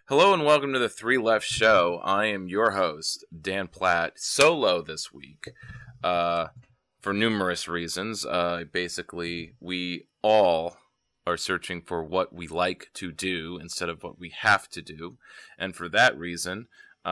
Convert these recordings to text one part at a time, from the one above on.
Hello and welcome to the Three Left Show. I am your host, Dan Platt, solo this week, for numerous reasons. Basically, we all are searching for what we like to do instead of what we have to do, and for that reason,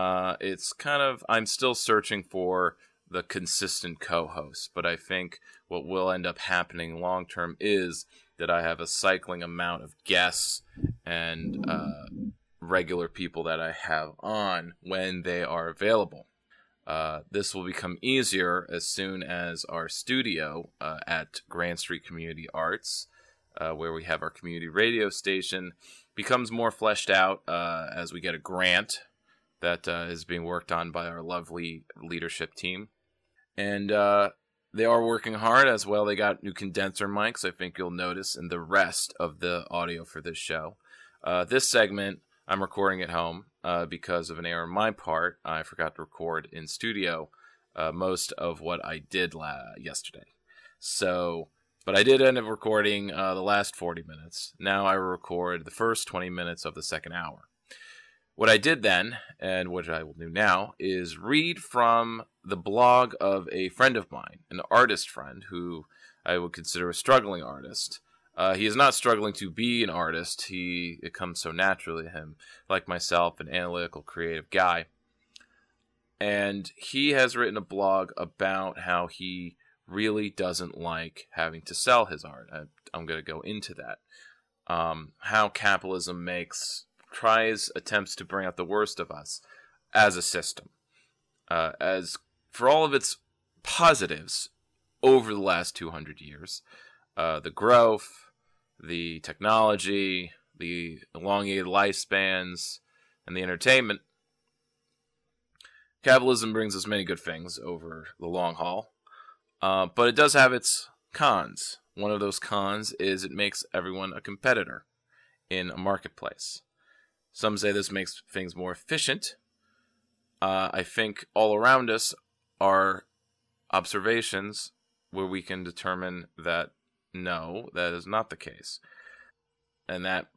I'm still searching for the consistent co-host, but I think what will end up happening long term is that I have a cycling amount of guests and regular people that I have on when they are available. This will become easier as soon as our studio at Grand Street Community Arts, where we have our community radio station, becomes more fleshed out as we get a grant that is being worked on by our lovely leadership team. And they are working hard as well. They got new condenser mics, I think you'll notice, in the rest of the audio for this show. This segment I'm recording at home because of an error on my part. I forgot to record in studio most of what I did yesterday. But I did end up recording the last 40 minutes. Now I record the first 20 minutes of the second hour. What I did then, and what I will do now, is read from the blog of a friend of mine, an artist friend who I would consider a struggling artist. He is not struggling to be an artist. It comes so naturally to him, like myself, an analytical, creative guy. And he has written a blog about how he really doesn't like having to sell his art. I'm going to go into that. How capitalism attempts to bring out the worst of us as a system. As for all of its positives over the last 200 years, the growth, the technology, the elongated lifespans, and the entertainment, capitalism brings us many good things over the long haul. But it does have its cons. One of those cons is it makes everyone a competitor in a marketplace. Some say this makes things more efficient. I think all around us are observations where we can determine that no, that is not the case. And that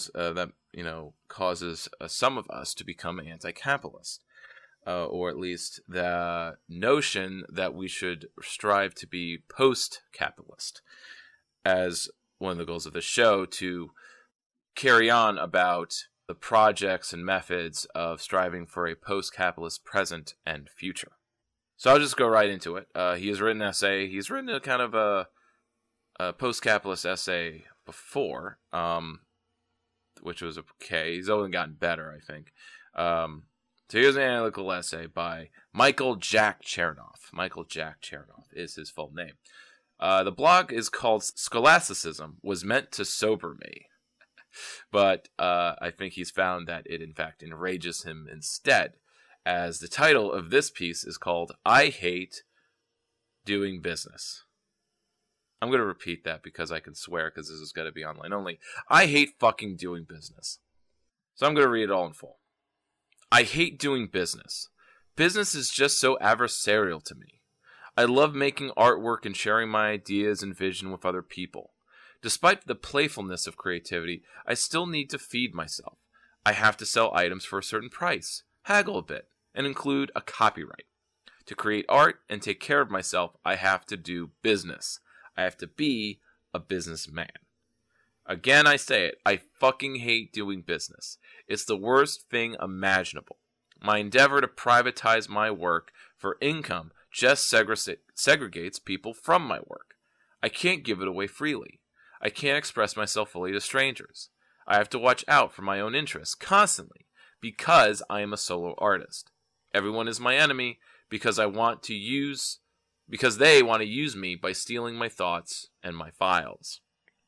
causes some of us to become anti-capitalist. Or at least the notion that we should strive to be post-capitalist. As one of the goals of the show, to carry on about the projects and methods of striving for a post-capitalist present and future. So I'll just go right into it. He has written an essay. He's written a kind of a post-capitalist essay before, which was okay. He's only gotten better, I think. So here's an analytical essay by Michael Jack Chernoff. Michael Jack Chernoff is his full name. The blog is called Scholasticism Was Meant to Sober Me. But I think he's found that it, in fact, enrages him instead, as the title of this piece is called I Hate Doing Business. I'm going to repeat that because I can swear, because this is going to be online only. I hate fucking doing business. So I'm going to read it all in full. I hate doing business. Business is just so adversarial to me. I love making artwork and sharing my ideas and vision with other people. Despite the playfulness of creativity, I still need to feed myself. I have to sell items for a certain price, haggle a bit, and include a copyright. To create art and take care of myself, I have to do business. I have to be a businessman. Again, I say it. I fucking hate doing business. It's the worst thing imaginable. My endeavor to privatize my work for income just segregates people from my work. I can't give it away freely. I can't express myself fully to strangers. I have to watch out for my own interests constantly because I am a solo artist. Everyone is my enemy because they want to use me by stealing my thoughts and my files.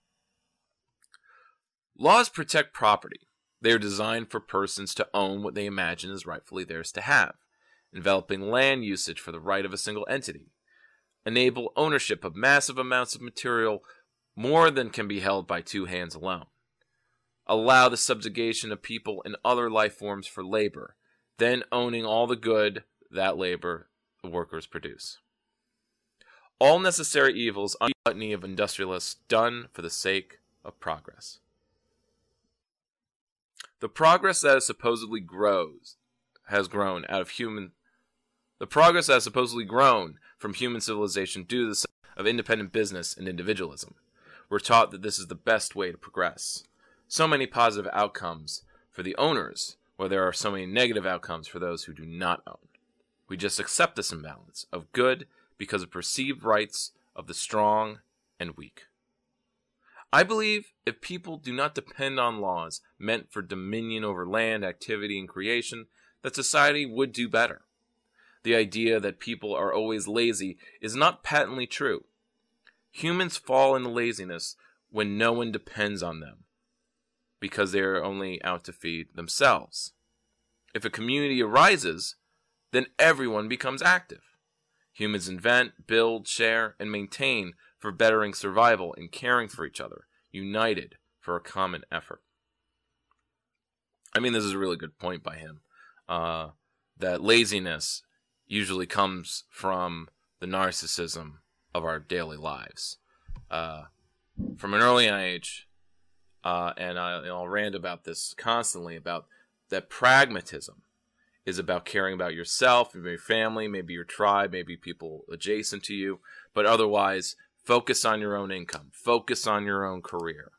Laws protect property. They are designed for persons to own what they imagine is rightfully theirs to have, enveloping land usage for the right of a single entity, enable ownership of massive amounts of material more than can be held by two hands alone, allow the subjugation of people and other life forms for labor, then owning all the good that labor the workers produce. All necessary evils under the gluttony of industrialists done for the sake of progress. The progress that has grown out of the progress that has supposedly grown from human civilization due to the of independent business and individualism. We're taught that this is the best way to progress. So many positive outcomes for the owners, while there are so many negative outcomes for those who do not own. We just accept this imbalance of good because of perceived rights of the strong and weak. I believe if people do not depend on laws meant for dominion over land, activity, and creation, that society would do better. The idea that people are always lazy is not patently true. Humans fall into laziness when no one depends on them, because they are only out to feed themselves. If a community arises, then everyone becomes active. Humans invent, build, share, and maintain for bettering survival and caring for each other, united for a common effort. I mean, this is a really good point by him, that laziness usually comes from the narcissism of our daily lives. From an early age, and I'll rant about this constantly, about that pragmatism is about caring about yourself, maybe your family, maybe your tribe, maybe people adjacent to you, but otherwise focus on your own income, focus on your own career.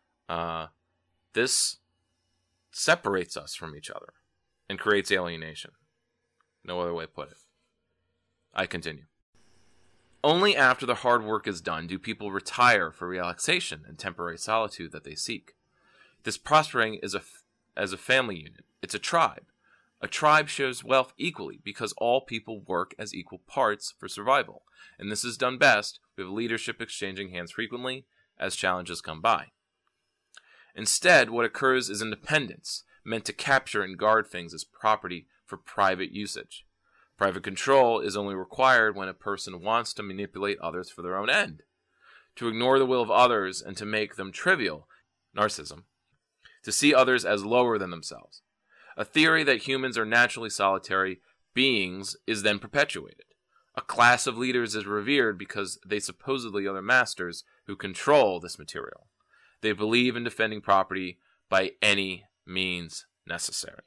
This separates us from each other and creates alienation. No other way to put it. I continue. Only after the hard work is done do people retire for relaxation and temporary solitude that they seek. This prospering is as a family unit. It's a tribe. A tribe shares wealth equally because all people work as equal parts for survival, and this is done best with leadership exchanging hands frequently as challenges come by. Instead, what occurs is independence, meant to capture and guard things as property for private usage. Private control is only required when a person wants to manipulate others for their own end. To ignore the will of others and to make them trivial, narcissism. To see others as lower than themselves. A theory that humans are naturally solitary beings is then perpetuated. A class of leaders is revered because they supposedly are the masters who control this material. They believe in defending property by any means necessary.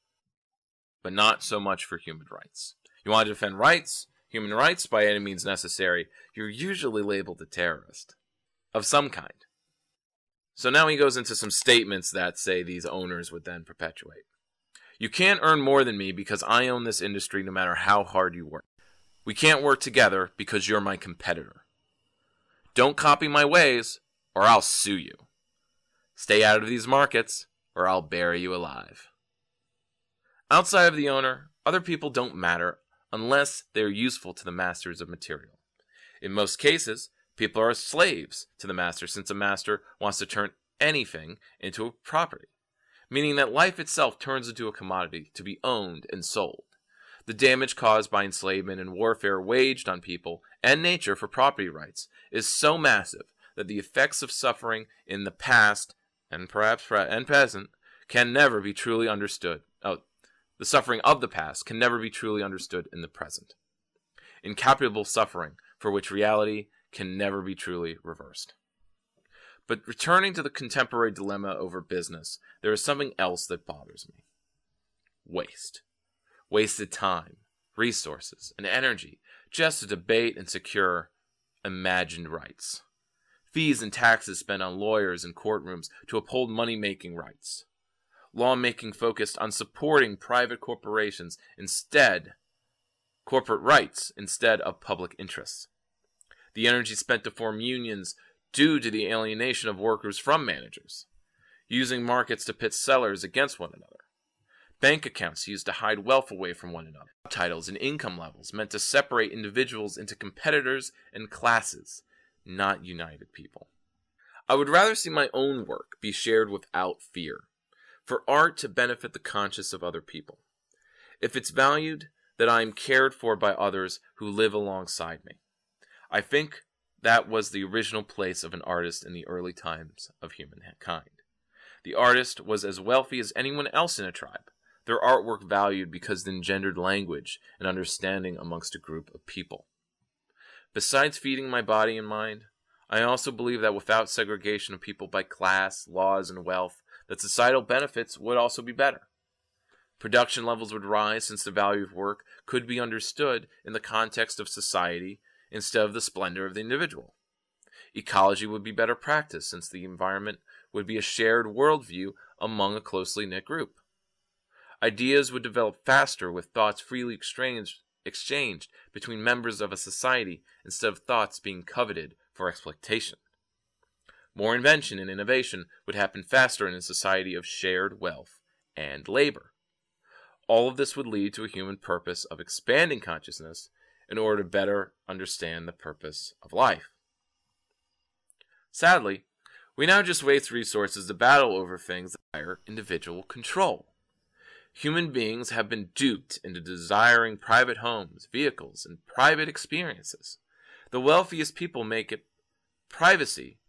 But not so much for human rights. You want to defend rights, human rights, by any means necessary, you're usually labeled a terrorist of some kind. So now he goes into some statements that say these owners would then perpetuate. You can't earn more than me because I own this industry no matter how hard you work. We can't work together because you're my competitor. Don't copy my ways or I'll sue you. Stay out of these markets or I'll bury you alive. Outside of the owner, other people don't matter unless they're useful to the masters of material. In most cases, people are slaves to the master since a master wants to turn anything into a property, meaning that life itself turns into a commodity to be owned and sold. The damage caused by enslavement and warfare waged on people and nature for property rights is so massive that the effects of suffering in the past and perhaps present can never be truly understood. The suffering of the past can never be truly understood in the present. Incalculable suffering for which reality can never be truly reversed. But returning to the contemporary dilemma over business, there is something else that bothers me. Waste. Wasted time, resources, and energy just to debate and secure imagined rights. Fees and taxes spent on lawyers and courtrooms to uphold money-making rights. Lawmaking focused on supporting private corporations corporate rights instead of public interests. The energy spent to form unions due to the alienation of workers from managers, using markets to pit sellers against one another. Bank accounts used to hide wealth away from one another. Titles and income levels meant to separate individuals into competitors and classes, not united people. I would rather see my own work be shared without fear, for art to benefit the conscience of other people. If it's valued, that I am cared for by others who live alongside me. I think that was the original place of an artist in the early times of humankind. The artist was as wealthy as anyone else in a tribe, their artwork valued because it engendered language and understanding amongst a group of people. Besides feeding my body and mind, I also believe that without segregation of people by class, laws, and wealth, that societal benefits would also be better. Production levels would rise since the value of work could be understood in the context of society instead of the splendor of the individual. Ecology would be better practiced since the environment would be a shared worldview among a closely knit group. Ideas would develop faster with thoughts freely exchanged between members of a society instead of thoughts being coveted for exploitation. More invention and innovation would happen faster in a society of shared wealth and labor. All of this would lead to a human purpose of expanding consciousness in order to better understand the purpose of life. Sadly, we now just waste resources to battle over things that require individual control. Human beings have been duped into desiring private homes, vehicles, and private experiences. The wealthiest people make privacy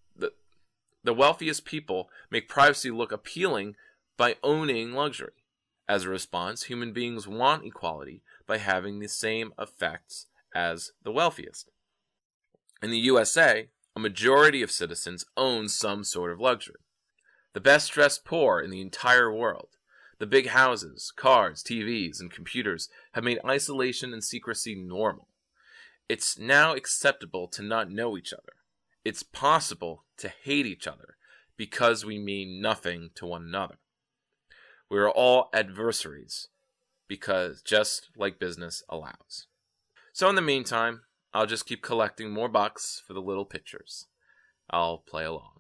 look appealing by owning luxury. As a response, human beings want equality by having the same effects as the wealthiest. In the USA, a majority of citizens own some sort of luxury. The best dressed poor in the entire world, the big houses, cars, TVs, and computers have made isolation and secrecy normal. It's now acceptable to not know each other. It's possible to hate each other because we mean nothing to one another. We are all adversaries, because just like business allows. So in the meantime, I'll just keep collecting more bucks for the little pictures. I'll play along.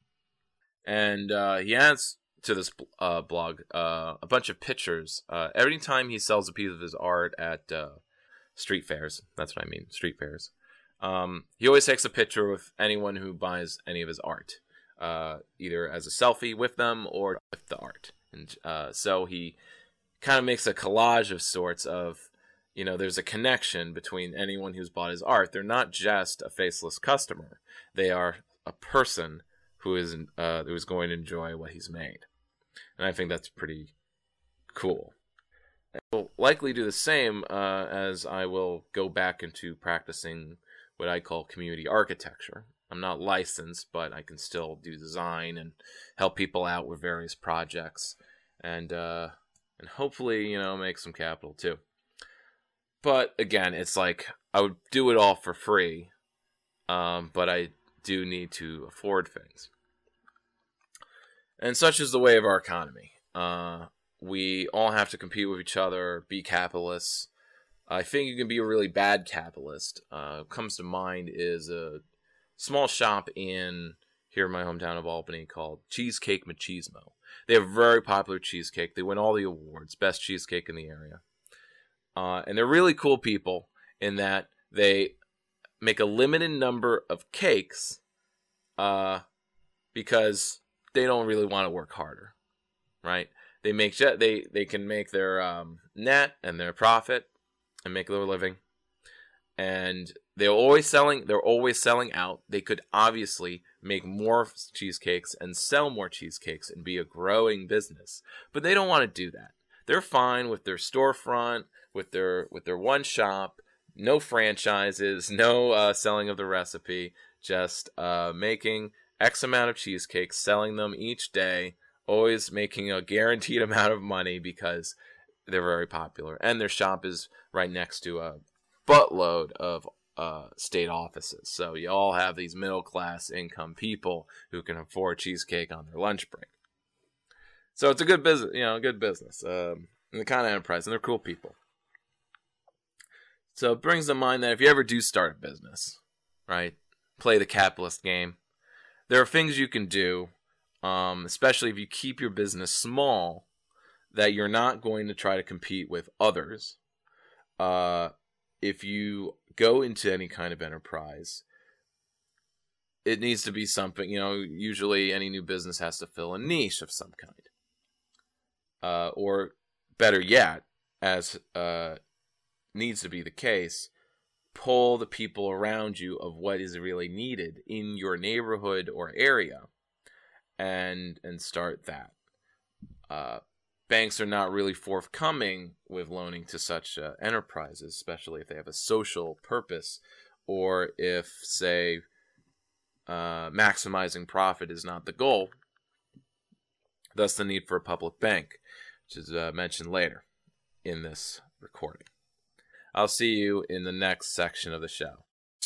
And he adds to this blog a bunch of pictures. Every time he sells a piece of his art at street fairs, that's what I mean, street fairs, he always takes a picture with anyone who buys any of his art, either as a selfie with them or with the art. And so he kind of makes a collage of sorts of, there's a connection between anyone who's bought his art. They're not just a faceless customer. They are a person who is going to enjoy what he's made. And I think that's pretty cool. I will likely do the same as I will go back into practicing what I call community architecture. I'm not licensed, but I can still do design and help people out with various projects, and hopefully, make some capital too. But again, it's like I would do it all for free, but I do need to afford things. And such is the way of our economy. We all have to compete with each other, be capitalists. I think you can be a really bad capitalist. What comes to mind is a small shop here in my hometown of Albany called Cheesecake Machismo. They have very popular cheesecake. They win all the awards, best cheesecake in the area. And they're really cool people in that they make a limited number of cakes because they don't really want to work harder, right? They can make their net and their profit and make their living. And they're always selling out. They could obviously make more cheesecakes and sell more cheesecakes and be a growing business. But they don't want to do that. They're fine with their storefront, with their one shop, no franchises, no selling of the recipe, just making X amount of cheesecakes, selling them each day, always making a guaranteed amount of money because they're very popular. And their shop is right next to a buttload of state offices. So you all have these middle class income people who can afford cheesecake on their lunch break. So it's a good business, and the kind of enterprise, and they're cool people. So it brings to mind that if you ever do start a business, right, play the capitalist game, there are things you can do, especially if you keep your business small, that you're not going to try to compete with others. If you go into any kind of enterprise, it needs to be something, usually any new business has to fill a niche of some kind. Or better yet, as needs to be the case, pull the people around you of what is really needed in your neighborhood or area and start that. Banks are not really forthcoming with loaning to such enterprises, especially if they have a social purpose or if, say, maximizing profit is not the goal. thus the need for a public bank, which is mentioned later in this recording. I'll see you in the next section of the show.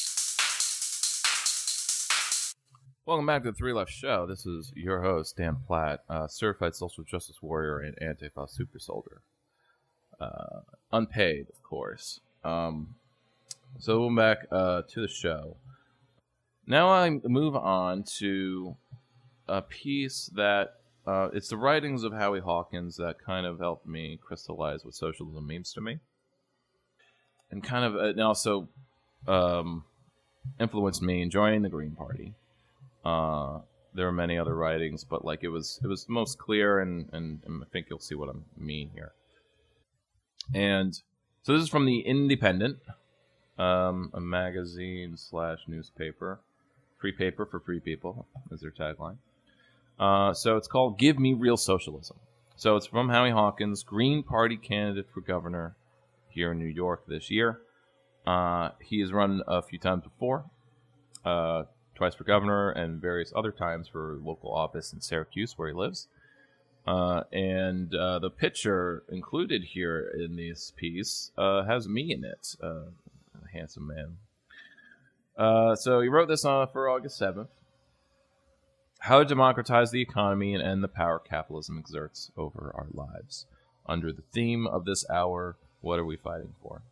Welcome back to the Three Left Show. This is your host, Dan Platt, certified social justice warrior and Antifa super soldier. Unpaid, of course. So we'll back to the show. Now I move on to a piece that it's the writings of Howie Hawkins that kind of helped me crystallize what socialism means to me, and kind of and also influenced me in joining the Green Party. There are many other writings, but like it was the most clear, and I think you'll see what I mean here. And so this is from the Independent, a magazine / newspaper, free paper for free people is their tagline. So it's called "Give Me Real Socialism." So it's from Howie Hawkins, Green Party candidate for governor here in New York this year. He has run a few times before. Twice for governor and various other times for local office in Syracuse, where he lives. And the picture included here in this piece has me in it, a handsome man. So he wrote this for August 7th. How to democratize the economy and end the power capitalism exerts over our lives. Under the theme of this hour, what are we fighting for?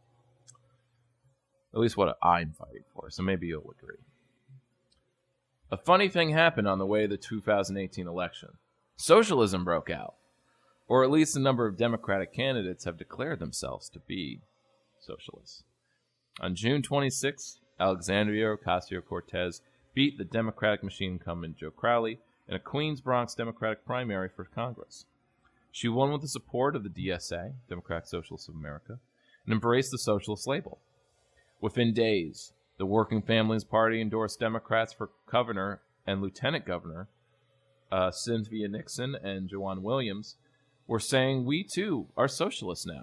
At least what I'm fighting for, so maybe you'll agree. A funny thing happened on the way to the 2018 election. Socialism broke out, or at least a number of Democratic candidates have declared themselves to be socialists. On June 26, Alexandria Ocasio-Cortez beat the Democratic machine incumbent Joe Crowley in a Queens Bronx Democratic primary for Congress. She won with the support of the DSA, Democratic Socialists of America, and embraced the socialist label. Within days, the Working Families Party endorsed Democrats for governor and lieutenant governor. Cynthia Nixon and Joanne Williams were saying, "We too are socialists now."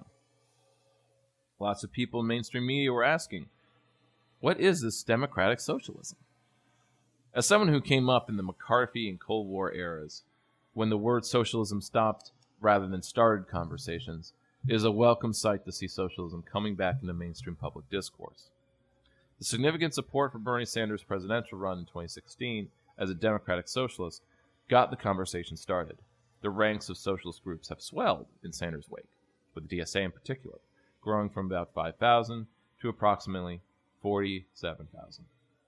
Lots of people in mainstream media were asking, what is this democratic socialism? As someone who came up in the McCarthy and Cold War eras, when the word socialism stopped rather than started conversations, it is a welcome sight to see socialism coming back into mainstream public discourse. The significant support for Bernie Sanders' presidential run in 2016 as a democratic socialist got the conversation started. The ranks of socialist groups have swelled in Sanders' wake, with the DSA in particular, growing from about 5,000 to approximately 47,000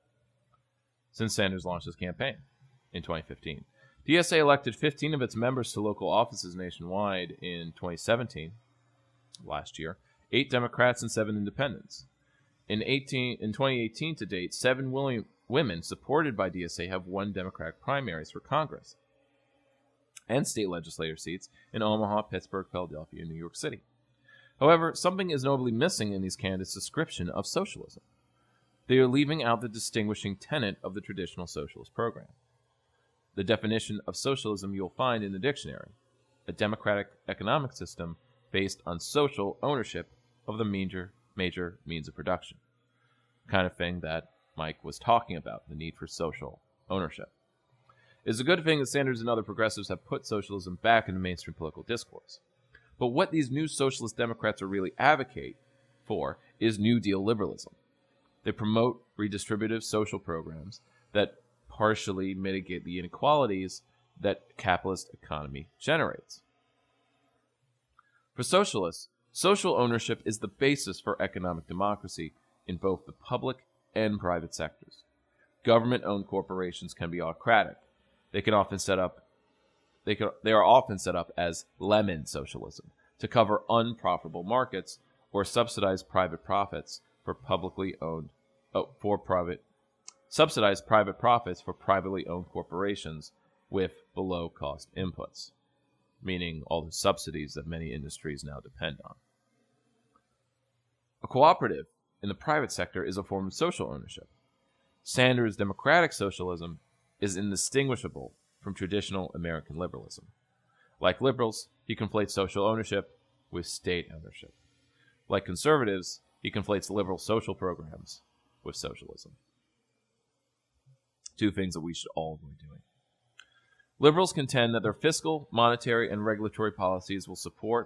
since Sanders launched his campaign in 2015. DSA elected 15 of its members to local offices nationwide in 2017, last year, 8 Democrats and 7 independents. In 2018 to date, 7 women supported by DSA have won Democratic primaries for Congress and state legislature seats in Omaha, Pittsburgh, Philadelphia, and New York City. However, something is notably missing in these candidates' description of socialism. They are leaving out the distinguishing tenet of the traditional socialist program. The definition of socialism you'll find in the dictionary: a democratic economic system based on social ownership of the major means of production. The kind of thing that Mike was talking about, the need for social ownership. It is a good thing that Sanders and other progressives have put socialism back into mainstream political discourse. But what these new socialist Democrats are really advocate for is New Deal liberalism. They promote redistributive social programs that partially mitigate the inequalities that capitalist economy generates. For socialists, social ownership is the basis for economic democracy in both the public and private sectors. Government-owned corporations can be autocratic. They are often set up as lemon socialism to cover unprofitable markets or subsidize private profits for privately owned corporations with below-cost inputs, meaning all the subsidies that many industries now depend on. A cooperative in the private sector is a form of social ownership. Sanders' democratic socialism is indistinguishable from traditional American liberalism. Like liberals, he conflates social ownership with state ownership. Like conservatives, he conflates liberal social programs with socialism. Two things that we should all avoid doing. Liberals contend that their fiscal, monetary, and regulatory policies will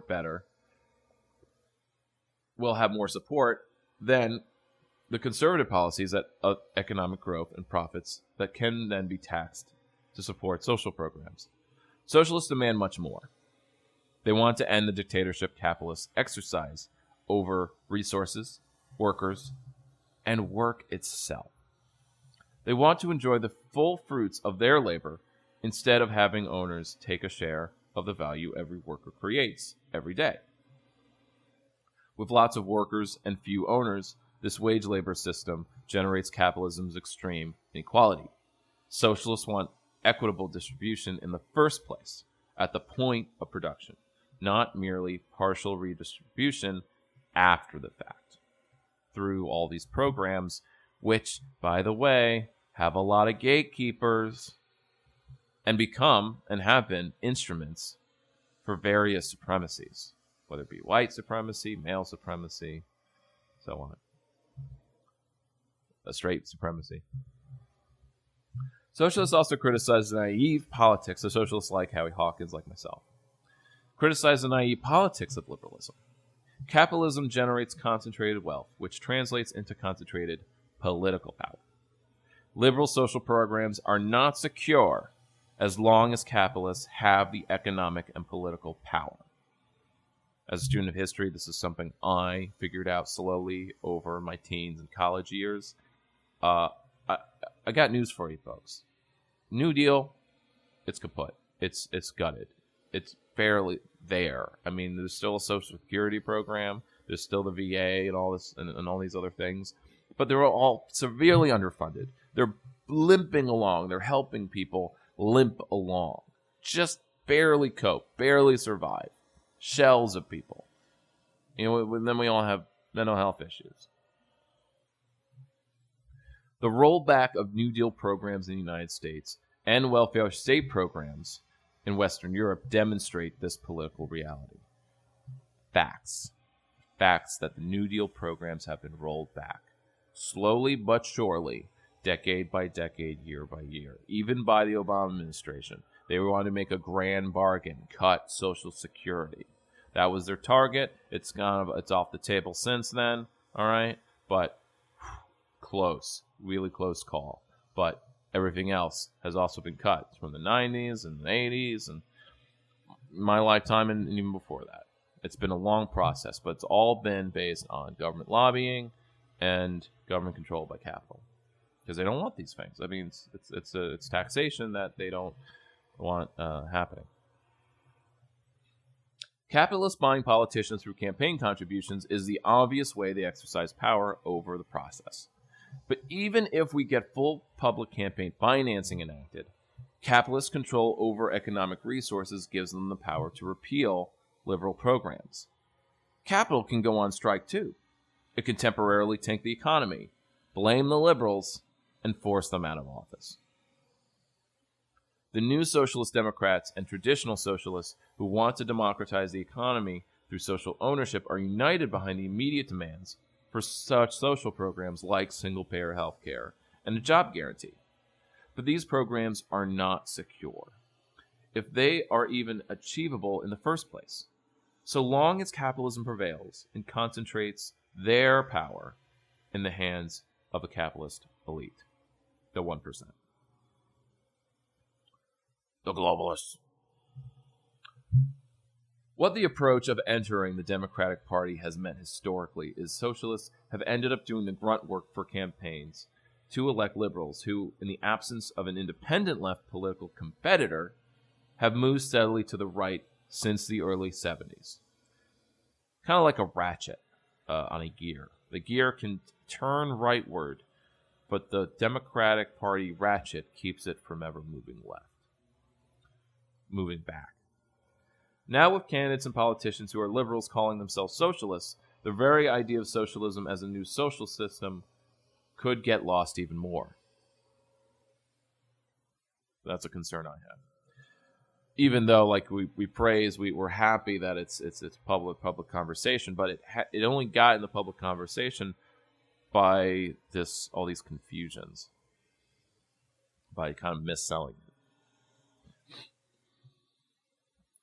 have more support than the conservative policies that economic growth and profits that can then be taxed to support social programs. Socialists demand much more. They want to end the dictatorship capitalists exercise over resources, workers, and work itself. They want to enjoy the full fruits of their labor instead of having owners take a share of the value every worker creates every day. With lots of workers and few owners, this wage labor system generates capitalism's extreme inequality. Socialists want equitable distribution in the first place, at the point of production, not merely partial redistribution after the fact, through all these programs, which, by the way, have a lot of gatekeepers and become and have been instruments for various supremacies, whether it be white supremacy, male supremacy, so on. A straight supremacy. Socialists also criticize the naive politics of socialists like Howie Hawkins, like myself. Criticize the naive politics of liberalism. Capitalism generates concentrated wealth, which translates into concentrated political power. Liberal social programs are not secure as long as capitalists have the economic and political power. As a student of history, this is something I figured out slowly over my teens and college years. I got news for you, folks. New Deal, it's kaput. It's gutted. It's barely there. I mean, there's still a Social Security program. There's still the VA and all this and all these other things. But they're all severely underfunded. They're limping along. They're helping people limp along. Just barely cope, barely survive. Shells of people. You know, then we all have mental health issues. The rollback of New Deal programs in the United States and welfare state programs in Western Europe demonstrate this political reality. Facts. Facts that the New Deal programs have been rolled back. Slowly but surely, decade by decade, year by year. Even by the Obama administration. They wanted to make a grand bargain, cut Social Security. That was their target. It's off the table since then, all right? But close, really close call. But everything else has also been cut from the 90s and the 80s and my lifetime and even before that. It's been a long process, but it's all been based on government lobbying and government control by capital, because they don't want these things. I mean, it's taxation that they don't want happening. Capitalists buying politicians through campaign contributions is the obvious way they exercise power over the process. But even if we get full public campaign financing enacted, capitalist control over economic resources gives them the power to repeal liberal programs. Capital can go on strike too. It can temporarily tank the economy, blame the liberals, and force them out of office. The new socialist Democrats and traditional socialists who want to democratize the economy through social ownership are united behind the immediate demands for such social programs like single-payer health care and a job guarantee. But these programs are not secure, if they are even achievable in the first place, so long as capitalism prevails and concentrates their power in the hands of a capitalist elite, the 1%. The globalists. What the approach of entering the Democratic Party has meant historically is socialists have ended up doing the grunt work for campaigns to elect liberals who, in the absence of an independent left political competitor, have moved steadily to the right since the early 70s. Kind of like a ratchet on a gear. The gear can turn rightward, but the Democratic Party ratchet keeps it from ever moving left. Moving back. Now with candidates and politicians who are liberals calling themselves socialists, the very idea of socialism as a new social system could get lost even more. That's a concern I have. Even though, like we praise, we're happy that it's public conversation, but it only got in the public conversation by all these confusions, by kind of misselling it.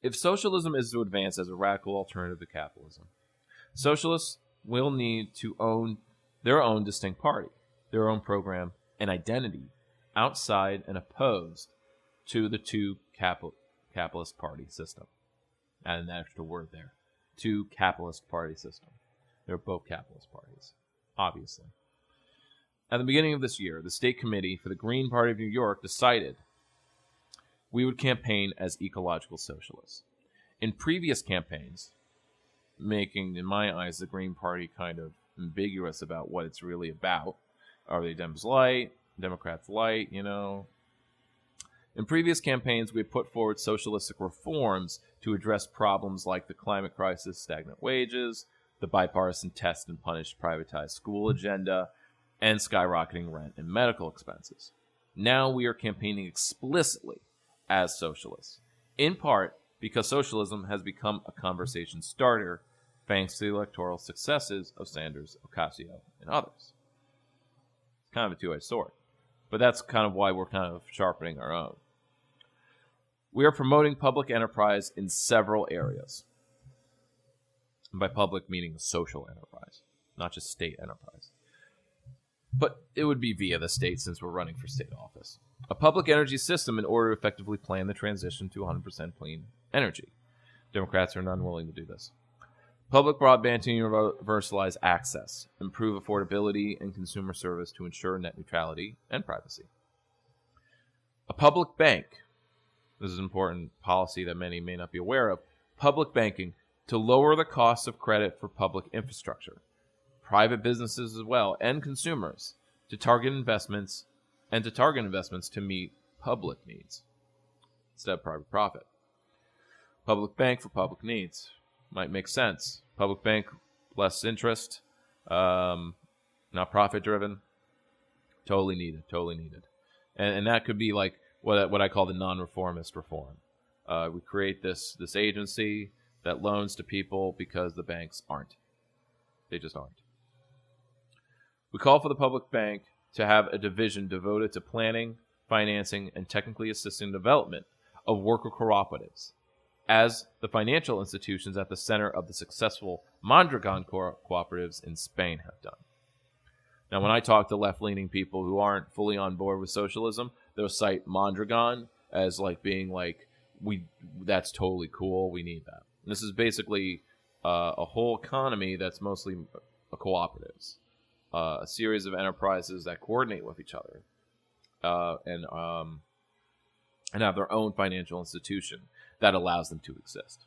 If socialism is to advance as a radical alternative to capitalism, socialists will need to own their own distinct party, their own program and identity outside and opposed to the two capitalist party system. Add an extra word there. Two capitalist party system. They're both capitalist parties, obviously. At the beginning of this year, the state committee for the Green Party of New York decided we would campaign as ecological socialists. In previous campaigns, making, in my eyes, the Green Party kind of ambiguous about what it's really about. Are they Dems light, Democrats light, In previous campaigns, we had put forward socialistic reforms to address problems like the climate crisis, stagnant wages, the bipartisan test and punish privatized school agenda, and skyrocketing rent and medical expenses. Now we are campaigning explicitly as socialists, in part because socialism has become a conversation starter thanks to the electoral successes of Sanders, Ocasio, and others. It's kind of a two-edged sword, but that's kind of why we're kind of sharpening our own. We are promoting public enterprise in several areas. And by public, meaning social enterprise, not just state enterprise. But it would be via the state since we're running for state office. A public energy system in order to effectively plan the transition to 100% clean energy. Democrats are unwilling to do this. Public broadband to universalize access, improve affordability and consumer service to ensure net neutrality and privacy. A public bank. This is an important policy that many may not be aware of. Public banking to lower the cost of credit for public infrastructure. Private businesses as well, and consumers to target investments to meet public needs instead of private profit. Public bank for public needs might make sense. Public bank, less interest, not profit driven. Totally needed. And that could be like what I call the non-reformist reform. We create this agency that loans to people because the banks aren't. They just aren't. We call for the public bank to have a division devoted to planning, financing, and technically assisting development of worker cooperatives, as the financial institutions at the center of the successful Mondragon cooperatives in Spain have done. Now, when I talk to left-leaning people who aren't fully on board with socialism, they'll cite Mondragon as that's totally cool, we need that. And this is basically a whole economy that's mostly cooperatives. A series of enterprises that coordinate with each other and have their own financial institution that allows them to exist.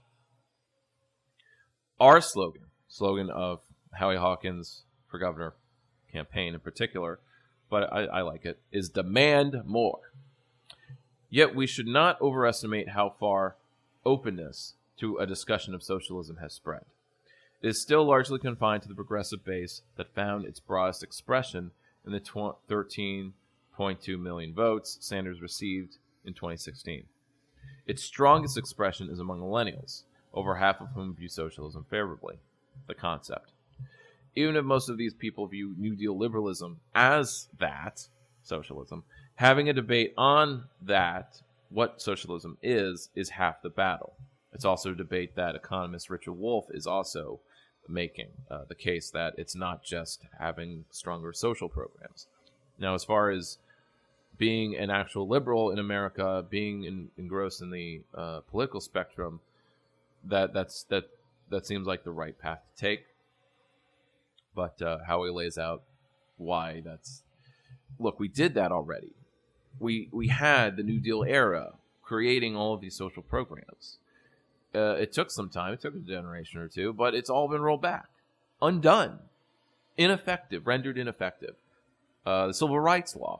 Our slogan of Howie Hawkins for governor campaign in particular, but I like it, is demand more. Yet we should not overestimate how far openness to a discussion of socialism has spread. It is still largely confined to the progressive base that found its broadest expression in the 13.2 million votes Sanders received in 2016. Its strongest expression is among millennials, over half of whom view socialism favorably, the concept. Even if most of these people view New Deal liberalism as that, socialism, having a debate on that, what socialism is half the battle. It's also a debate that economist Richard Wolff is also making, the case that it's not just having stronger social programs. Now, as far as being an actual liberal in America, being engrossed in the political spectrum, that seems like the right path to take. But Howie lays out why that's... Look, we did that already. We had the New Deal era creating all of these social programs. It took some time. It took a generation or two, but it's all been rolled back. Undone. Ineffective. Rendered ineffective. The Civil Rights Law.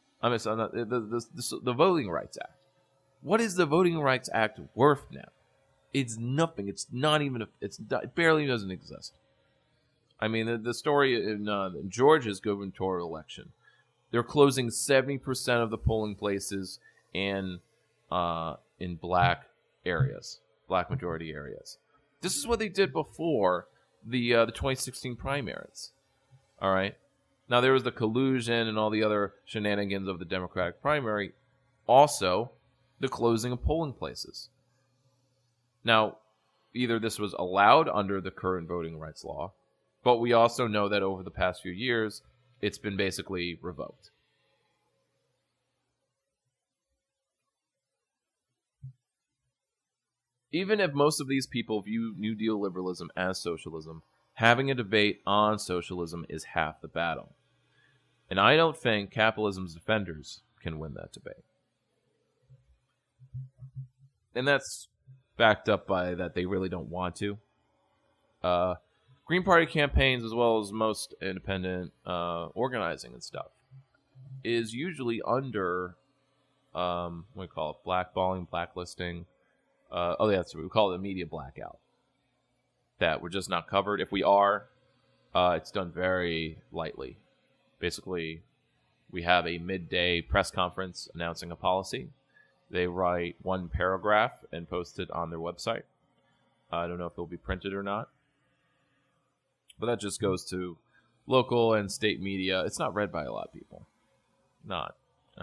The Voting Rights Act. What is the Voting Rights Act worth now? It's nothing. It's not even... it barely doesn't exist. I mean, the story in Georgia's gubernatorial election, they're closing 70% of the polling places in black areas. Black majority areas. This is what they did before the 2016 primaries. All right. Now there was the collusion and all the other shenanigans of the Democratic primary. Also, the closing of polling places. Now, either this was allowed under the current voting rights law, but we also know that over the past few years, it's been basically revoked. Even if most of these people view New Deal liberalism as socialism, having a debate on socialism is half the battle. And I don't think capitalism's defenders can win that debate. And that's backed up by that they really don't want to. Green Party campaigns, as well as most independent organizing and stuff, is usually under, what do we call it, blackballing, blacklisting. That's what we call it, a media blackout. That we're just not covered. If we are, it's done very lightly. Basically, we have a midday press conference announcing a policy. They write one paragraph and post it on their website. I don't know if it'll be printed or not. But that just goes to local and state media. It's not read by a lot of people. Not.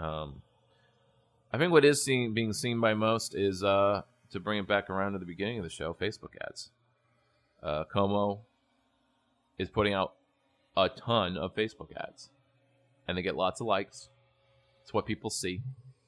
I think what is being seen by most is, to bring it back around to the beginning of the show, Facebook ads. Como is putting out a ton of Facebook ads. And they get lots of likes. It's what people see.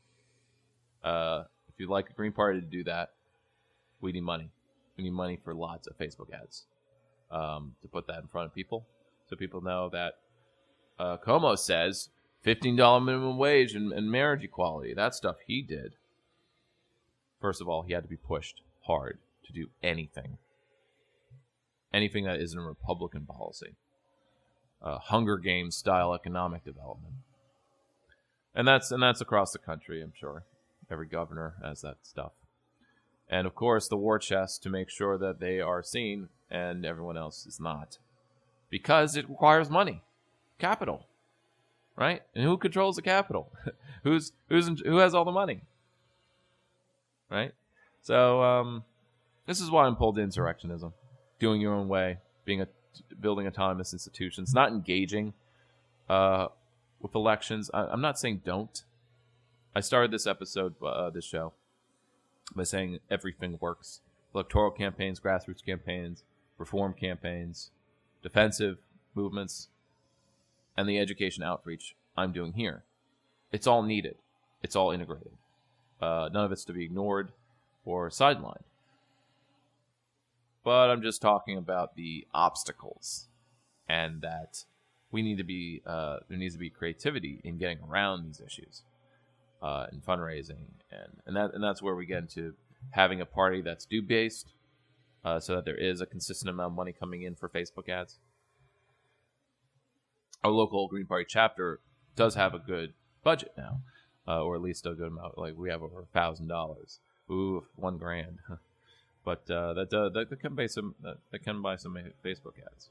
If you'd like a Green Party to do that, we need money. We need money for lots of Facebook ads. To put that in front of people. So people know that Como says $15 minimum wage and marriage equality. That stuff he did. First of all, he had to be pushed hard to do anything. Anything that isn't a Republican policy. Hunger Games style economic development. And that's across the country, I'm sure. Every governor has that stuff. And of course, the war chest to make sure that they are seen and everyone else is not. Because it requires money. Capital. Right? And who controls the capital? Who has all the money? Right? So, this is why I'm pulled to insurrectionism. Doing your own way. Building autonomous institutions. Not engaging with elections. I'm not saying don't. I started this episode, this show, by saying everything works. Electoral campaigns, grassroots campaigns, reform campaigns, defensive movements, and the education outreach I'm doing here. It's all needed. It's all integrated. None of it's to be ignored or sidelined. But I'm just talking about the obstacles, and that we need to be there needs to be creativity in getting around these issues, and fundraising, and that's where we get into having a party that's due based, so that there is a consistent amount of money coming in for Facebook ads. Our local Green Party chapter does have a good budget now, or at least a good amount. Like we have over $1,000. Ooh, $1,000. But that can buy some Facebook ads.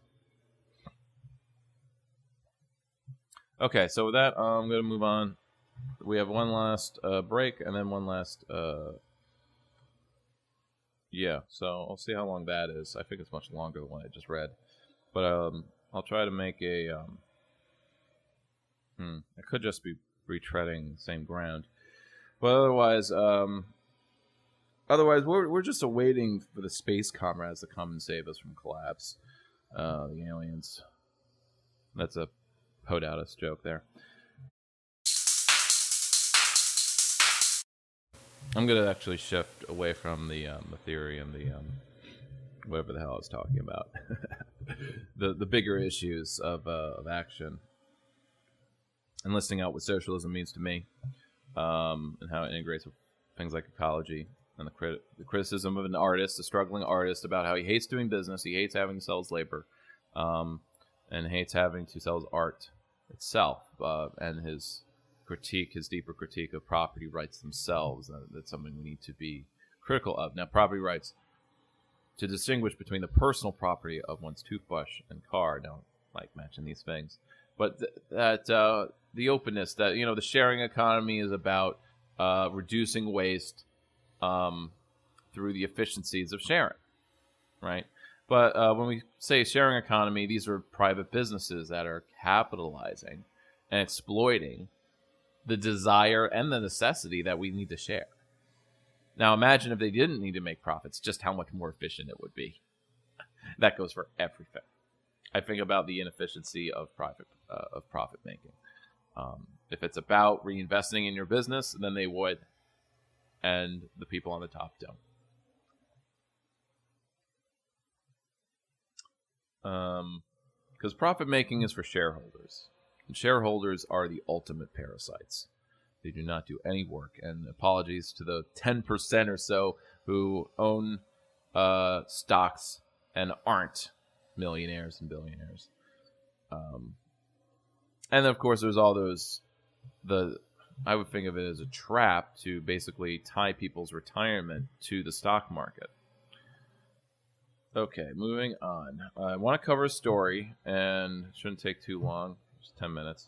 Okay, so with that, I'm going to move on. We have one last break, and then one last. So I'll see how long that is. I think it's much longer than what I just read, but I'll try to make a. I could just be retreading the same ground, but otherwise, we're just awaiting for the space comrades to come and save us from collapse. The aliens. That's a Podatus joke there. I'm gonna actually shift away from the theory and the whatever the hell I was talking about. the bigger issues of action, and listing out what socialism means to me, and how it integrates with things like ecology. And the criticism of an artist, a struggling artist, about how he hates doing business, he hates having to sell his labor, and hates having to sell his art itself, and his deeper critique of property rights themselves. That's something we need to be critical of. Now, property rights, to distinguish between the personal property of one's toothbrush and car, don't like mention these things, but the openness that, the sharing economy is about reducing waste through the efficiencies of sharing, right? But when we say sharing economy, these are private businesses that are capitalizing and exploiting the desire and the necessity that we need to share. Now imagine if they didn't need to make profits, just how much more efficient it would be. That goes for everything. I think about the inefficiency of profit making. If it's about reinvesting in your business, then they would, and the people on the top don't. Because profit making is for shareholders, and shareholders are the ultimate parasites. They do not do any work, and apologies to the 10% or so who own stocks and aren't millionaires and billionaires. And of course, there's all those. I would think of it as a trap to basically tie people's retirement to the stock market. Okay, moving on. I want to cover a story, and it shouldn't take too long, just 10 minutes.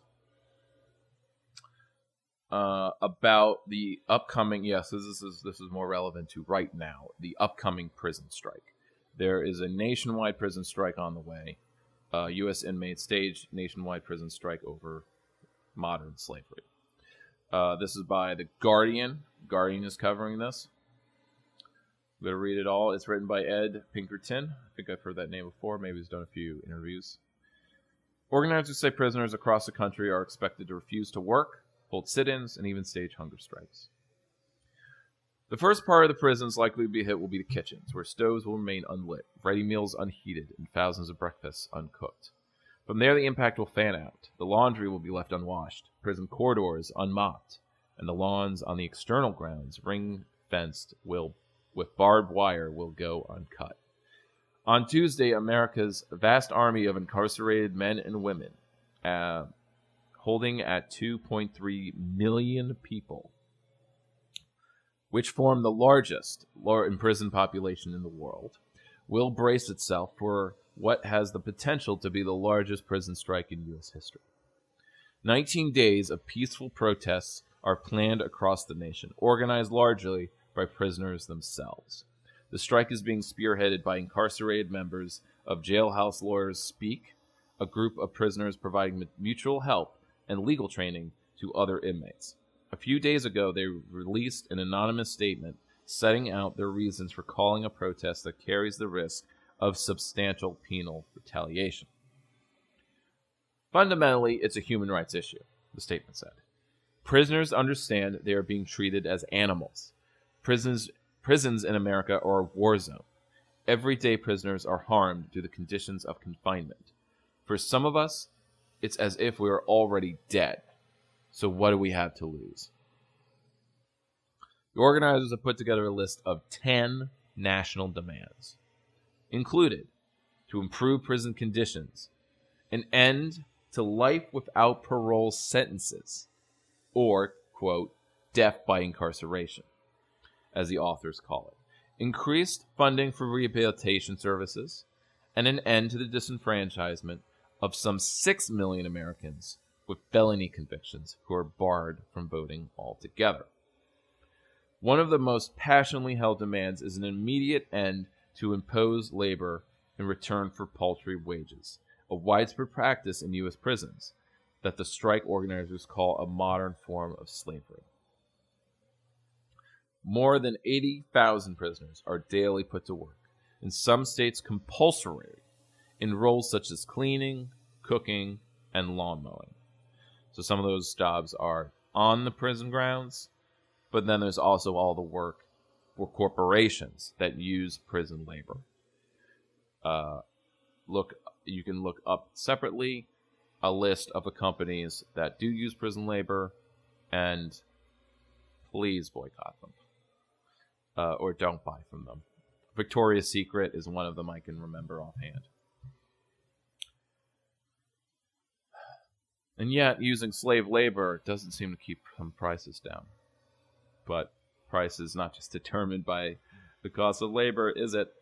About the upcoming, yes, this is more relevant to right now, the upcoming prison strike. There is a nationwide prison strike on the way. U.S. inmates stage nationwide prison strike over modern slavery. This is by The Guardian. Guardian is covering this. I'm going to read it all. It's written by Ed Pinkerton. I think I've heard that name before. Maybe he's done a few interviews. Organizers say prisoners across the country are expected to refuse to work, hold sit-ins, and even stage hunger strikes. The first part of the prisons likely to be hit will be the kitchens, where stoves will remain unlit, ready meals unheated, and thousands of breakfasts uncooked. From there, the impact will fan out. The laundry will be left unwashed, prison corridors unmopped, and the lawns on the external grounds, ring-fenced with barbed wire, will go uncut. On Tuesday, America's vast army of incarcerated men and women, holding at 2.3 million people, which form the largest imprisoned population in the world, will brace itself for what has the potential to be the largest prison strike in U.S. history. 19 days of peaceful protests are planned across the nation, organized largely by prisoners themselves. The strike is being spearheaded by incarcerated members of Jailhouse Lawyers Speak, a group of prisoners providing mutual help and legal training to other inmates. A few days ago, they released an anonymous statement setting out their reasons for calling a protest that carries the risk of substantial penal retaliation. Fundamentally, it's a human rights issue, the statement said. Prisoners understand they are being treated as animals. Prisons in America are a war zone. Everyday prisoners are harmed due to the conditions of confinement. For some of us, it's as if we are already dead. So what do we have to lose? The organizers have put together a list of 10 national demands. Included, to improve prison conditions, an end to life without parole sentences, or, quote, death by incarceration, as the authors call it, increased funding for rehabilitation services, and an end to the disenfranchisement of some 6 million Americans with felony convictions who are barred from voting altogether. One of the most passionately held demands is an immediate end to imposed labor in return for paltry wages, a widespread practice in U.S. prisons that the strike organizers call a modern form of slavery. More than 80,000 prisoners are daily put to work, in some states compulsory, in roles such as cleaning, cooking, and lawn mowing. So some of those jobs are on the prison grounds, but then there's also all the work for corporations that use prison labor. You can look up separately a list of the companies that do use prison labor, and please boycott them. Or don't buy from them. Victoria's Secret is one of them I can remember offhand. And yet, using slave labor doesn't seem to keep some prices down. But price is not just determined by the cost of labor, is it?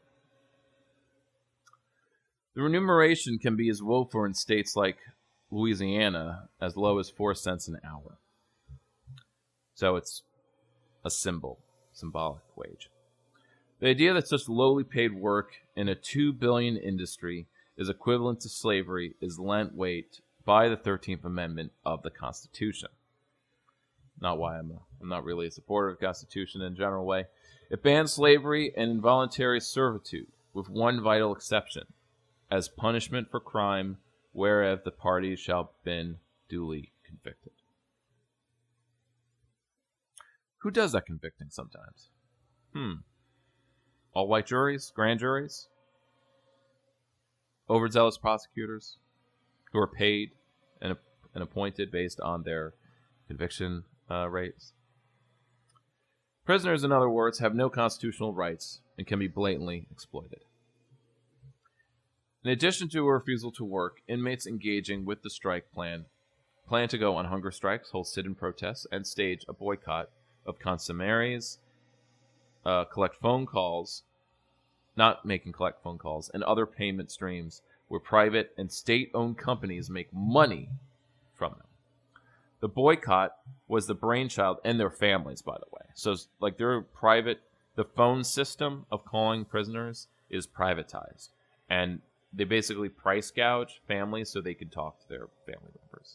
The remuneration can be as woeful in states like Louisiana as low as 4 cents an hour. So it's a symbolic wage. The idea that such lowly paid work in a $2 billion industry is equivalent to slavery is lent weight by the 13th Amendment of the Constitution. not why I'm not really a supporter of the Constitution in a general way. It bans slavery and involuntary servitude, with one vital exception, as punishment for crime whereof the parties shall have been duly convicted. Who does that convicting sometimes? All white juries, grand juries, overzealous prosecutors who are paid and appointed based on their conviction rates. Prisoners, in other words, have no constitutional rights and can be blatantly exploited. In addition to a refusal to work, inmates engaging with the strike plan to go on hunger strikes, hold sit-in protests, and stage a boycott of consummaries, collect phone calls, and other payment streams where private and state-owned companies make money from them. The boycott was the brainchild, and their families, by the way. So, like, the phone system of calling prisoners is privatized. And they basically price gouge families so they can talk to their family members.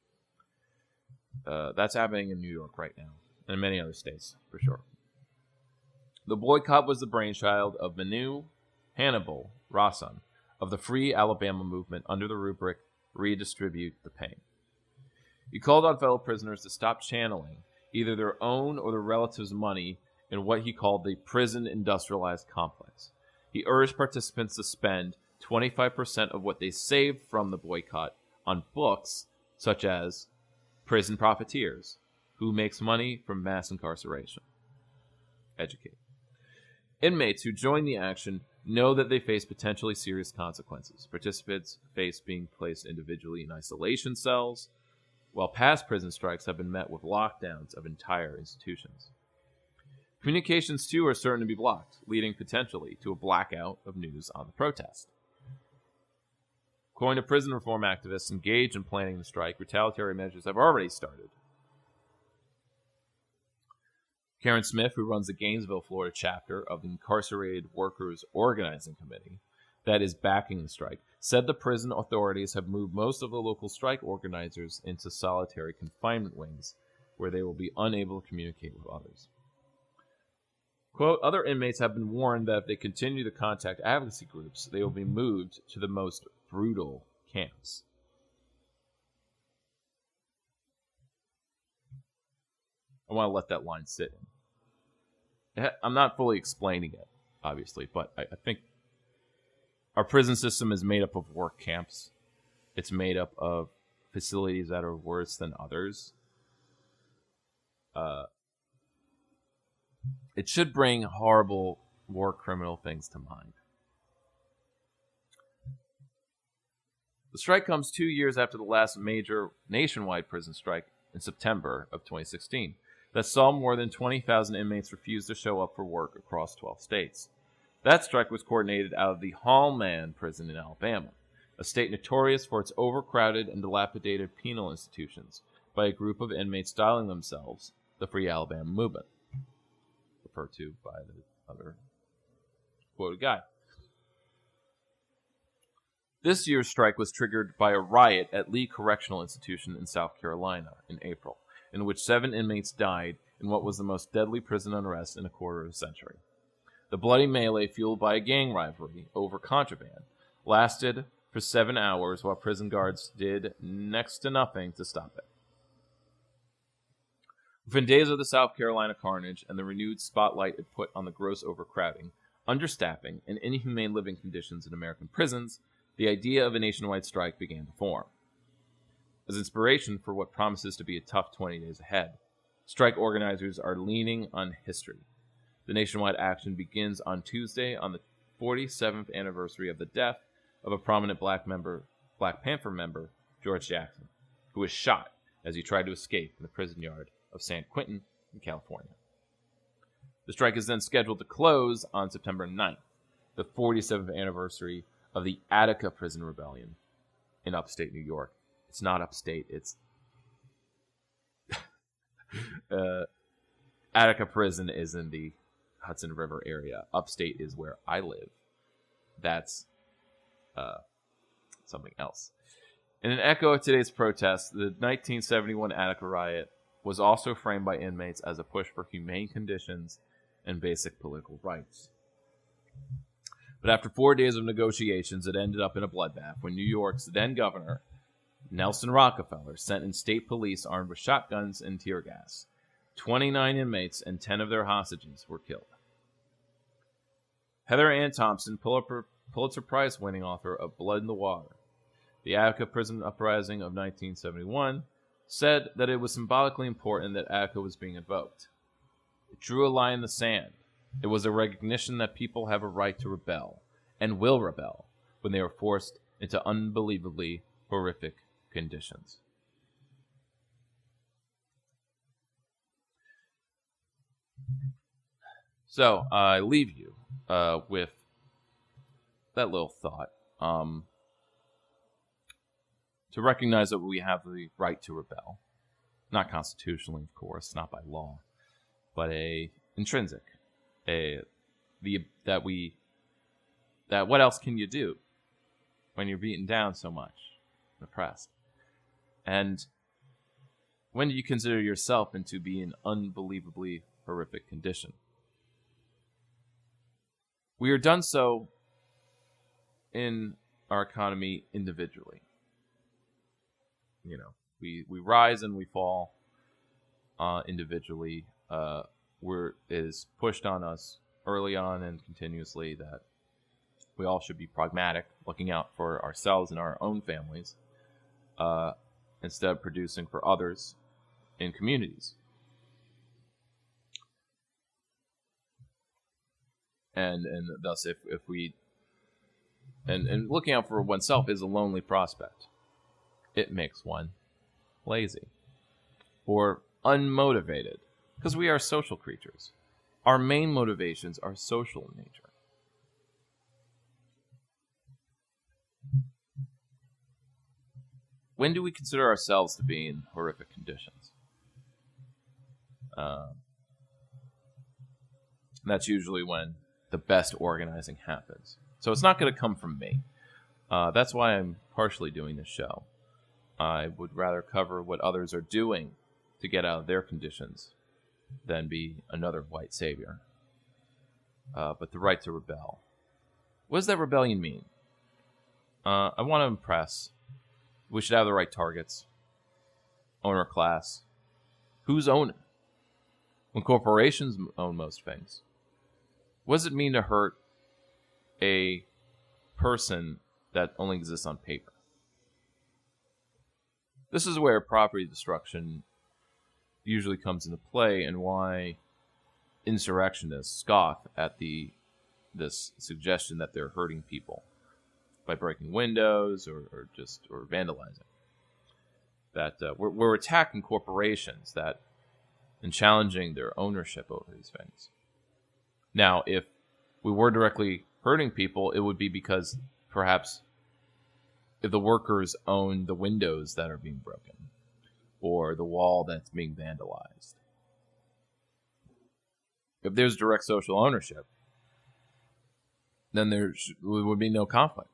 That's happening in New York right now, and in many other states, for sure. The boycott was the brainchild of Manu Hannibal Rosson of the Free Alabama movement under the rubric Redistribute the Pain. He called on fellow prisoners to stop channeling either their own or their relatives' money in what he called the prison industrialized complex. He urged participants to spend 25% of what they saved from the boycott on books such as Prison Profiteers, Who Makes Money from Mass Incarceration. Educate. Inmates who join the action know that they face potentially serious consequences. Participants face being placed individually in isolation cells, while past prison strikes have been met with lockdowns of entire institutions. Communications, too, are certain to be blocked, leading potentially to a blackout of news on the protest. According to prison reform activists engaged in planning the strike, retaliatory measures have already started. Karen Smith, who runs the Gainesville, Florida chapter of the Incarcerated Workers Organizing Committee that is backing the strike, said the prison authorities have moved most of the local strike organizers into solitary confinement wings, where they will be unable to communicate with others. Quote, other inmates have been warned that if they continue to contact advocacy groups, they will be moved to the most brutal camps. I want to let that line sit in. I'm not fully explaining it, obviously, but I think our prison system is made up of work camps. It's made up of facilities that are worse than others. It should bring horrible war criminal things to mind. The strike comes 2 years after the last major nationwide prison strike in September of 2016 that saw more than 20,000 inmates refuse to show up for work across 12 states. That strike was coordinated out of the Hallman prison in Alabama, a state notorious for its overcrowded and dilapidated penal institutions, by a group of inmates styling themselves the Free Alabama Movement, referred to by the other quoted guy. This year's strike was triggered by a riot at Lee Correctional Institution in South Carolina in April, in which 7 inmates died in what was the most deadly prison unrest in a quarter of a century. The bloody melee, fueled by a gang rivalry over contraband, lasted for 7 hours while prison guards did next to nothing to stop it. Within days of the South Carolina carnage and the renewed spotlight it put on the gross overcrowding, understaffing, and inhumane living conditions in American prisons, the idea of a nationwide strike began to form. As inspiration for what promises to be a tough 20 days ahead, strike organizers are leaning on history. The nationwide action begins on Tuesday on the 47th anniversary of the death of a prominent Black Panther member, George Jackson, who was shot as he tried to escape in the prison yard of San Quentin in California. The strike is then scheduled to close on September 9th, the 47th anniversary of the Attica Prison Rebellion in upstate New York. It's not upstate, it's Attica Prison is in the Hudson River area. Upstate is where I live. That's something else. In an echo of today's protests, the 1971 Attica riot was also framed by inmates as a push for humane conditions and basic political rights. But after 4 days of negotiations, it ended up in a bloodbath when New York's then governor, Nelson Rockefeller, sent in state police armed with shotguns and tear gas. 29 inmates and 10 of their hostages were killed. Heather Ann Thompson, Pulitzer Prize-winning author of Blood in the Water, The Attica Prison Uprising of 1971, said that it was symbolically important that Attica was being invoked. It drew a line in the sand. It was a recognition that people have a right to rebel, and will rebel, when they are forced into unbelievably horrific conditions. So, I leave you with that little thought. To recognize that we have the right to rebel. Not constitutionally, of course, not by law, but intrinsic. That what else can you do when you're beaten down so much, oppressed? And when do you consider yourself into being an unbelievably horrific condition? We are done so in our economy individually. You know, we rise and we fall individually. Is pushed on us early on and continuously that we all should be pragmatic, looking out for ourselves and our own families, instead of producing for others in communities. And thus, if we and looking out for oneself is a lonely prospect. It makes one lazy or unmotivated, because we are social creatures. Our main motivations are social in nature. When do we consider ourselves to be in horrific conditions? That's usually when the best organizing happens. So it's not going to come from me. That's why I'm partially doing this show. I would rather cover what others are doing to get out of their conditions than be another white savior. But the right to rebel. What does that rebellion mean? I want to impress. We should have the right targets. Owner class. Who's owning? When corporations own most things. What does it mean to hurt a person that only exists on paper? This is where property destruction usually comes into play, and why insurrectionists scoff at this suggestion that they're hurting people by breaking windows or vandalizing. That we're attacking corporations and challenging their ownership over these things. Now, if we were directly hurting people, it would be because perhaps if the workers own the windows that are being broken or the wall that's being vandalized. If there's direct social ownership, then there would be no conflict.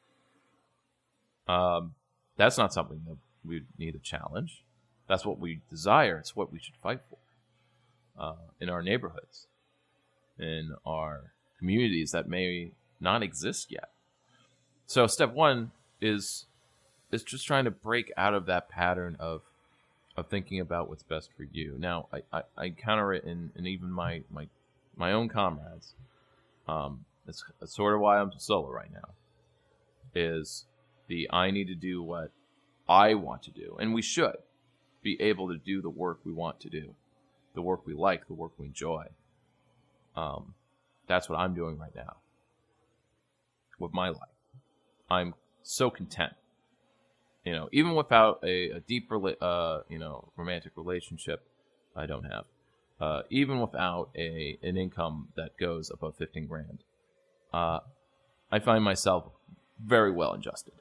That's not something that we need to challenge. That's what we desire. It's what we should fight for in our neighborhoods, in our communities that may not exist yet. So step one is just trying to break out of that pattern of thinking about what's best for you. Now, I encounter it in even my own comrades. It's sort of why I'm solo right now. Is I need to do what I want to do, and we should be able to do the work we want to do, the work we like, the work we enjoy. That's what I'm doing right now with my life. I'm so content, even without a deep, romantic relationship. I don't have, even without an income that goes above 15 grand. I find myself very well adjusted.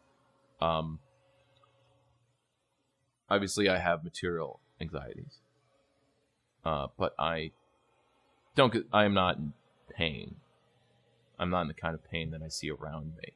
Obviously, I have material anxieties, but I am not in pain. I'm not in the kind of pain that I see around me.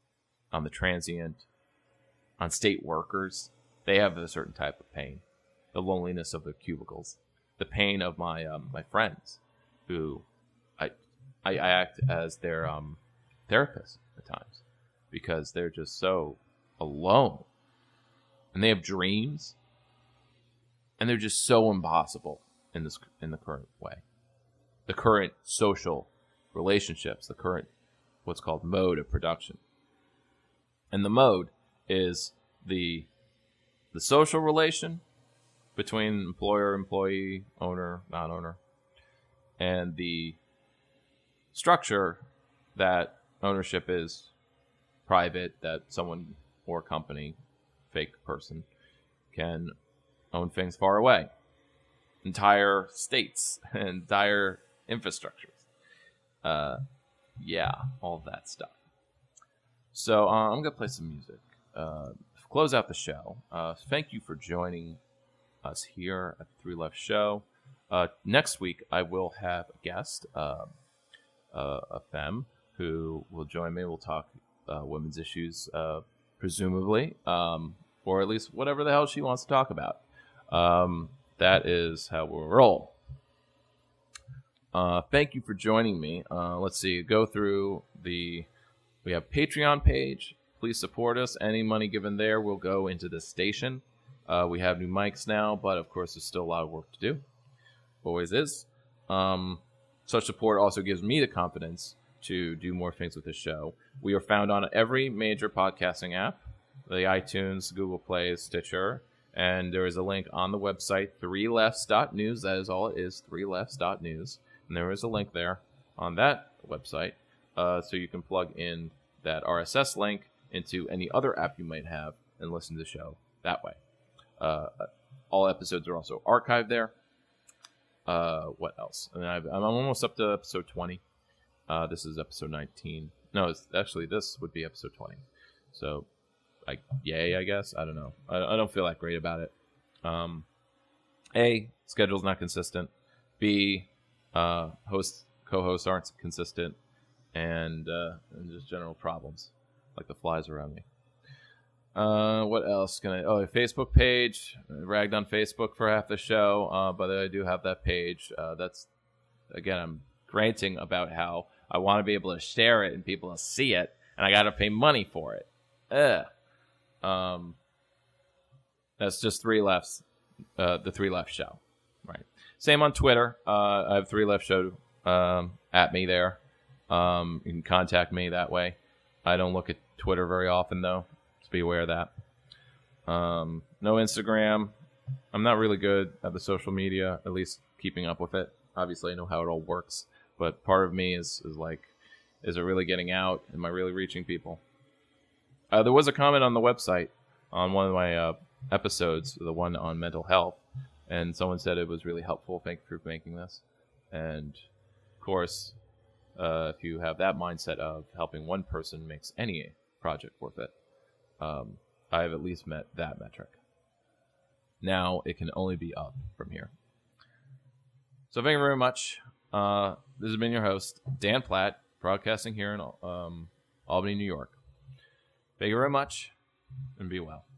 On the transient, on state workers, they have a certain type of pain. the loneliness of the cubicles, the pain of my my friends, who I act as their therapist at times because they're just so alone, and they have dreams, and they're just so impossible in the current way, the current social relationships, the current what's called mode of production. And the mode is the social relation between employer, employee, owner, non-owner, and the structure that ownership is private, that someone or company, fake person, can own things far away, entire states, entire infrastructures. Yeah, all of that stuff. So I'm going to play some music. Close out the show. Thank you for joining us here at the Three Left Show. Next week, I will have a guest, a femme, who will join me. We'll talk women's issues, presumably, or at least whatever the hell she wants to talk about. That is how we'll roll. Thank you for joining me. Let's see. Go through we have Patreon page. Please support us. Any money given there will go into the station. We have new mics now, but of course there's still a lot of work to do. Always is. Such support also gives me the confidence to do more things with this show. We are found on every major podcasting app, the iTunes, Google Play, Stitcher, and there is a link on the website, 3lefts.news. That is all it is, 3lefts.news. And there is a link there on that website, so you can plug in that RSS link into any other app you might have and listen to the show that way. All episodes are also archived there. What else? I mean, I'm almost up to episode 20. This is episode 19. No, this would be episode 20. So, yay, I guess. I don't know. I don't feel that great about it. A, schedule's not consistent. B, co-hosts aren't consistent, and just general problems, like the flies around me. What else can I? Oh, a Facebook page. I ragged on Facebook for half the show, but I do have that page. That's, again, I'm ranting about how I want to be able to share it and people to see it, and I got to pay money for it. That's just Three Lefts, the Three Left Show, right? Same on Twitter. I have Three Left Show at me there. You can contact me that way. I don't look at Twitter very often, though. Be aware of that. No Instagram. I'm not really good at the social media, at least keeping up with it. Obviously, I know how it all works, but part of me is like, is it really getting out? Am I really reaching people? There was a comment on the website on one of my episodes, the one on mental health, and someone said it was really helpful. Thank you for making this. And, of course, if you have that mindset of helping one person makes any project worth it, I have at least met that metric. Now it can only be up from here. So thank you very much. This has been your host, Dan Platt, broadcasting here in Albany, New York. Thank you very much, and be well.